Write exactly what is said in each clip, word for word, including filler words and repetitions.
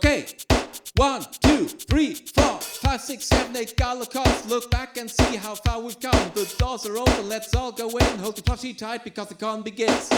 Okay, one, two, three, four, five, six, seven, eight gala cars. Look back and see how far we've come. The doors are open, let's all go in. Hold the plushie tight because the con begins.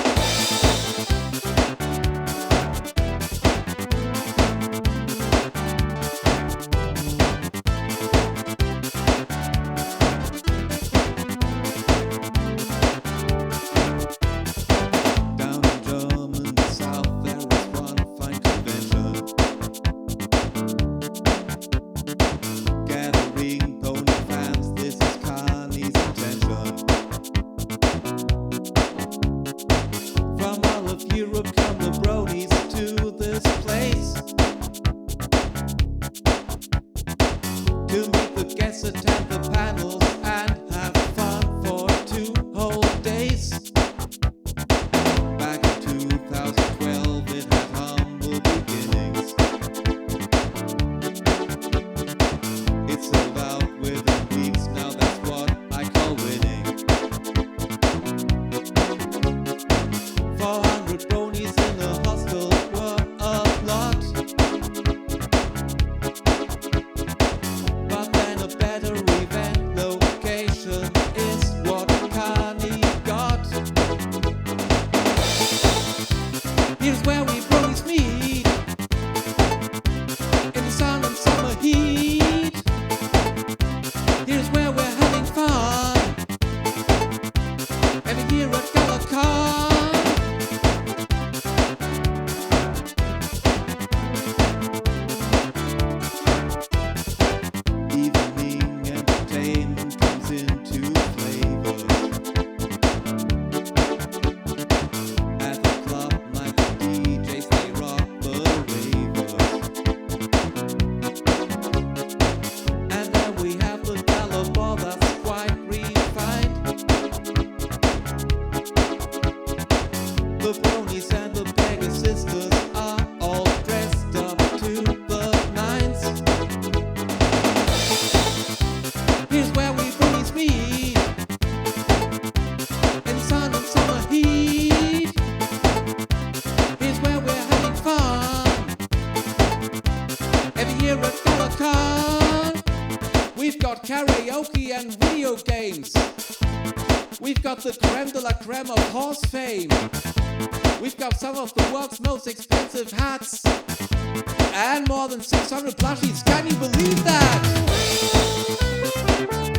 Europe come the bronies to this place to meet the guests, attend the panels, and have fun for two whole days. Back in two thousand twelve, it had humble beginnings. It sold out within weeks, now that's what I call winning. four hundred bronies in a hostel were a lot, but then a better event location is what Carney got. Here's where we bronies meet, in the sun and summer heat. Here's where we're having fun, every year at GalaCon. The bronies and the beggar sisters are all dressed up to the nines. Here's where we bronies meet, in the sun and summer heat. Here's where we're having fun, every year at GalaCon. We've got karaoke and video games. We've got the creme de la creme of horse fame. We've got some of the world's most expensive hats, and more than six hundred plushies. Can you believe that?